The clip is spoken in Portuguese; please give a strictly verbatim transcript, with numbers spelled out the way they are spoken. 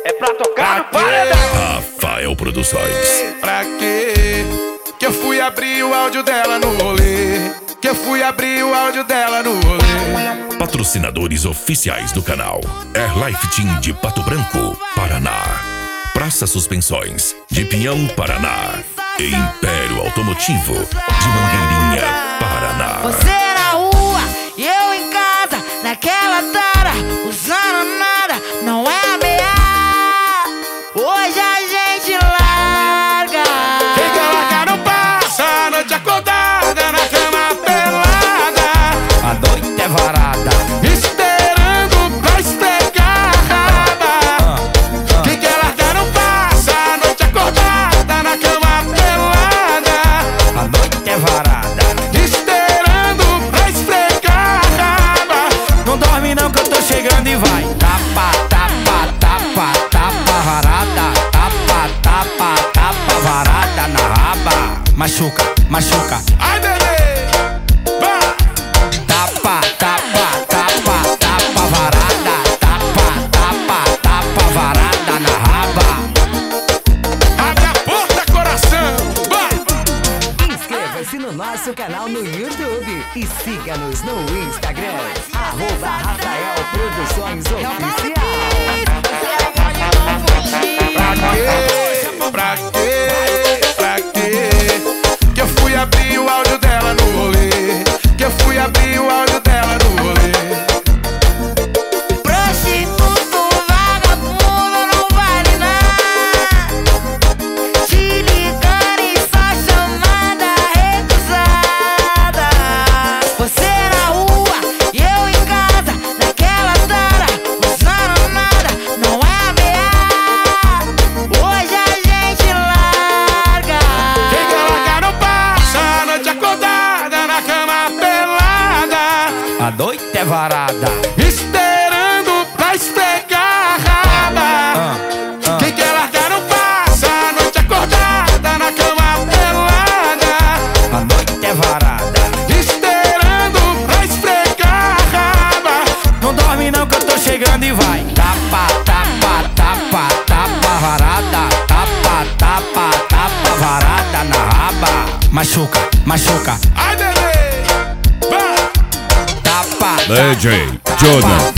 é pra tocar no paredão. Rafael Produções. Pra quê? Que eu fui abrir o áudio dela no rolê. Que eu fui abrir o áudio dela no rolê. Patrocinadores oficiais do canal: Airlife Team de Pato Branco, Paraná, Praça Suspensões de Pinhão, Paraná, e Império Automotivo de Mangueirinha, Paraná. Você na rua e eu em casa, naquela tara, usando nada, não é ameaça. Hoje a gente larga. Quem quer largar não passa a noite acordada na cama pelada. A noite é varada, esperando pra esfregar a raba. Quem quer largar não passa a noite acordada na cama pelada. a noite é varada. Esperando pra esfregar a raba. Não dorme não que eu tô chegando e vai. Tapa, tapa, tapa, tapa varada. Tapa, tapa, tapa varada na raba. Machuca, machuca. Ai, bebê, vai. Tapa, tapa, tapa, tapa varada. Tapa, tapa, tapa varada na raba. Abre a porta, coração, vai. Inscreva-se no nosso canal no YouTube e siga-nos no Instagram, arroba Rafael Produções Oficial. Pra quê? Pra quê? Que eu fui abrir o áudio dela no rolê. Que eu fui abrir o áudio dela no rolê. Prostituto, vagabundo, não vale nada. Te ligando e só chamada recusada. Você na rua e eu em casa, naquela tara, usando nada, não é ameaça. Hoje a gente larga. Quem quer largar não passa a noite acordada na cama pelada. A noite é varada. Esperando pra esfregar a raba. Quem quer largar não passa a noite acordada na cama pelada. A noite é varada. Esperando pra esfregar a raba. Não dorme não que eu tô chegando e vai. Tapa, tapa, tapa, tapa varada. Tapa, tapa, tapa varada na raba. Machuca, machuca. Ai, bebê, vai. Tapa, D J tapa, Jonah.